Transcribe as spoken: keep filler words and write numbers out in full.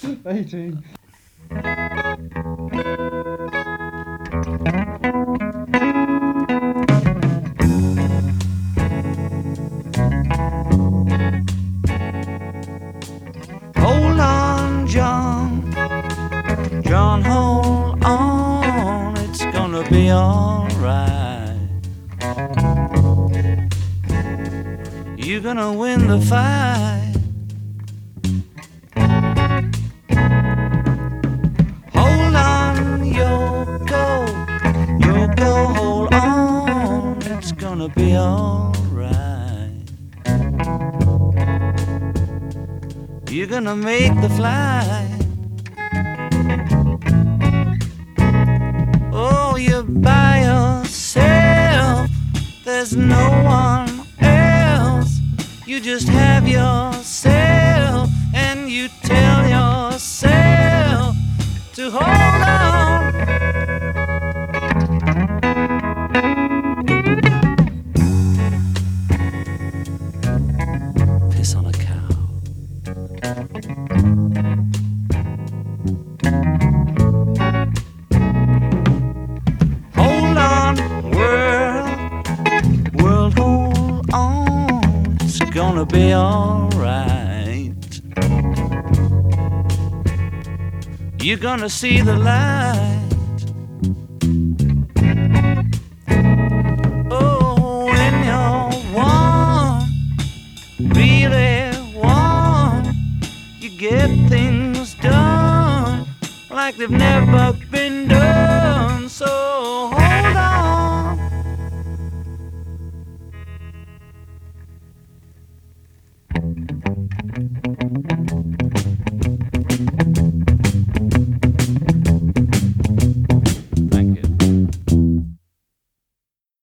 eighteen. Hold on, John, John, hold on, it's gonna be alright. You're gonna win the fight. Hold on, Yoko, Yoko, hold on, it's gonna be alright. You're gonna make the flight. Oh, you're by yourself, there's no one else. You just have yourself, and you tell yourself to hold on. Piss on a cow. Hold on, world, world, hold on. It's gonna be alright. You're gonna see the light. Oh, when you're one, really one, you get things done like they've never been done. So hold on.